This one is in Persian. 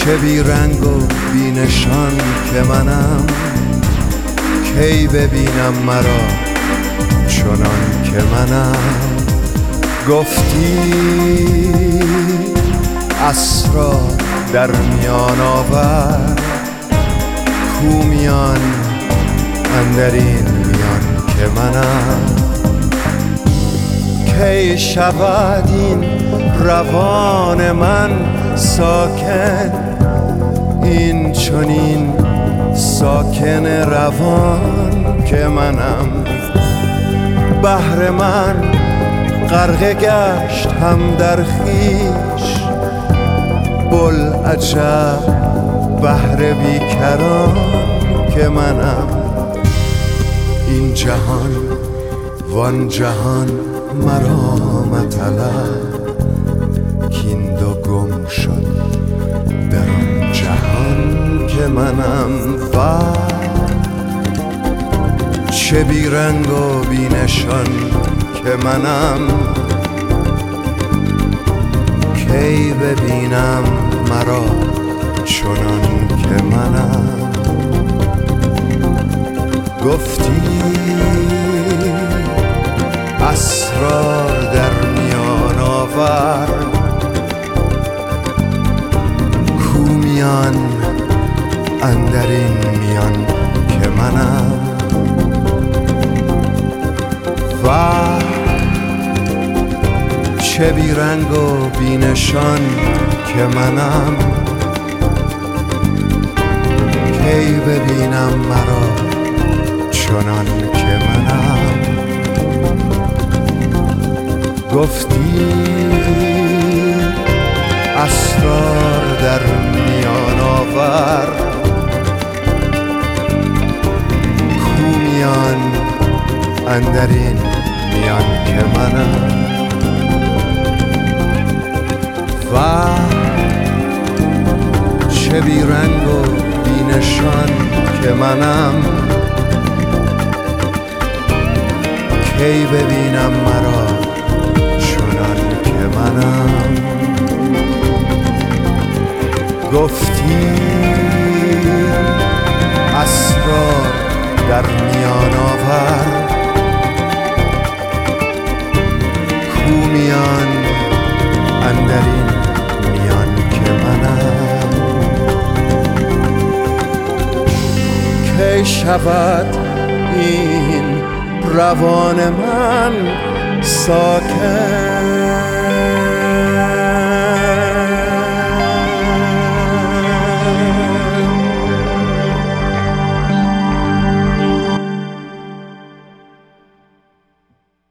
چه بی رنگ و بی نشان که منم، کی ببینم مرا چنان که منم. گفتی اسرار در میان آور، کو میان اندرین میان که منم. کی شود این روان من ساکن، این چنین ساکن روان که منم. بحر من غرقه گشت هم در خویش، بوالعجب بحر بیکران که منم. این جهان وان جهان مرا مطلب، کین دو گم شد در آن جهان که منم. و چه بی رنگ و بی نشان که منم، کی ببینم مرا چنان که منم. گفتی اسرار در میان آور، کو میان اندرین میان که منم. و چه بی رنگ و بی نشان که منم، کی ببینم مرا چنان که منم. گفتی اسرار در میان آور، کو میان اندرین میان که منم. و چه بی رنگ و بی نشان که منم، کی ببینم مرا چنان که منم. گفتی اسرار در میان آور، کو میان اندرین میان که منم. کی شود این روان من ساکن،